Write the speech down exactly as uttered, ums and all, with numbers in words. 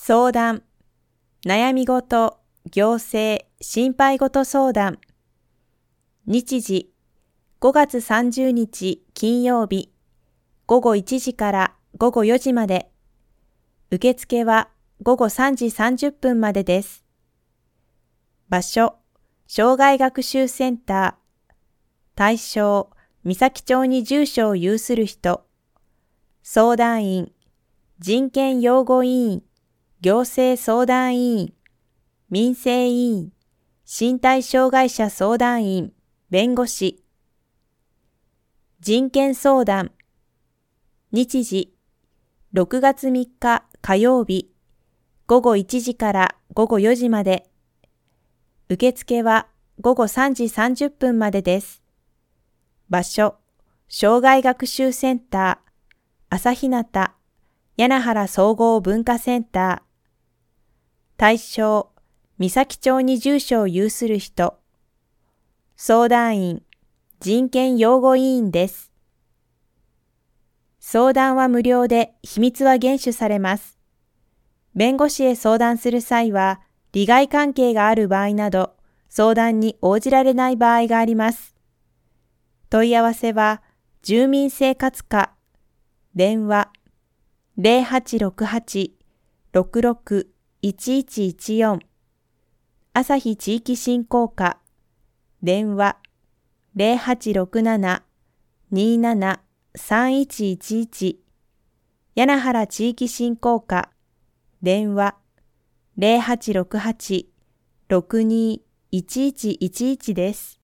相談、悩み事、行政、心配事相談。日時、ごがつさんじゅうにち金曜日、ごごいちじからごごよじまで。受付はごごさんじさんじゅっぷんまでです。場所、障害学習センター。対象、三崎町に住所を有する人。相談員、人権擁護委員、行政相談委員、民生委員、身体障害者相談員、弁護士。人権相談。日時、ろくがつみっか火曜日、ごごいちじからごごよじまで。受付はごごさんじさんじゅっぷんまでです。場所、障害学習センター、朝日向、柳原総合文化センター。対象、三崎町に住所を有する人。相談員、人権擁護委員です。相談は無料で秘密は厳守されます。弁護士へ相談する際は、利害関係がある場合など、相談に応じられない場合があります。問い合わせは、住民生活課、電話、ゼロはちろくはち ろくろく いちいちいちよん、朝日地域振興課、電話、ゼロはちろくなな になな さんいちいちいち、柳原地域振興課、電話、ゼロはちろくはち ろくに いちいちいちいちです。